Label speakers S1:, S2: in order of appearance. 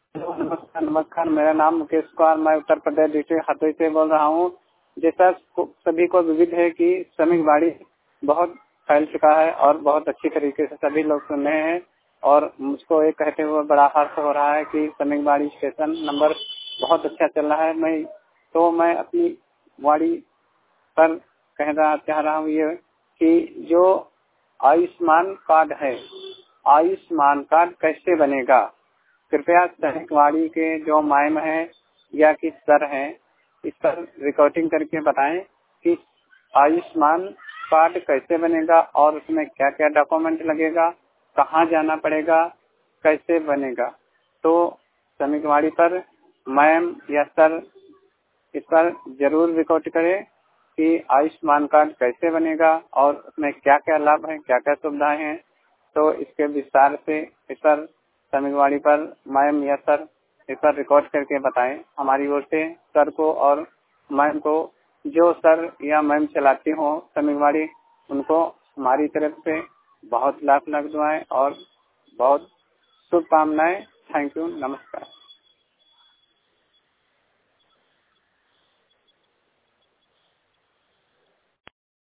S1: Hello, नमस्कार नमस्कार। मेरा नाम मुकेश कुमार, मैं उत्तर प्रदेश डिस्ट्रिक्ट हथोई से बोल रहा हूँ। जैसा सभी को विदित है कि श्रमिक बाड़ी बहुत फैल चुका है और बहुत अच्छी तरीके से सभी लोग सुन रहे हैं और मुझको ये कहते हुए बड़ा हर्ष हो रहा है कि श्रमिक बाड़ी स्टेशन नंबर बहुत अच्छा चल रहा है। मैं अपनी बाड़ी पर कहना चाह रहा हूँ ये कि जो आयुष्मान कार्ड है, आयुष्मान कार्ड कैसे बनेगा, कृपया श्रमिकवाड़ी के जो मैम है या कि सर हैं, इस पर रिकॉर्डिंग करके बताएं कि आयुष्मान कार्ड कैसे बनेगा और उसमें क्या क्या डॉक्यूमेंट लगेगा, कहाँ जाना पड़ेगा, कैसे बनेगा। तो श्रमिकवाड़ी पर मैम या सर इस पर जरूर रिकॉर्ड करें कि आयुष्मान कार्ड कैसे बनेगा और उसमें क्या क्या लाभ है, क्या क्या सुविधाएं हैं। तो इसके विस्तार से इस पर श्रमिकवाड़ी पर मैम या सर इस पर रिकॉर्ड करके बताएं। हमारी ओर से सर को और मैम को, जो सर या मैम चलाती हो श्रमिकवाड़ी, उनको हमारी तरफ से बहुत लाख दुआएं और बहुत शुभकामनाएं। थैंक यू, नमस्कार।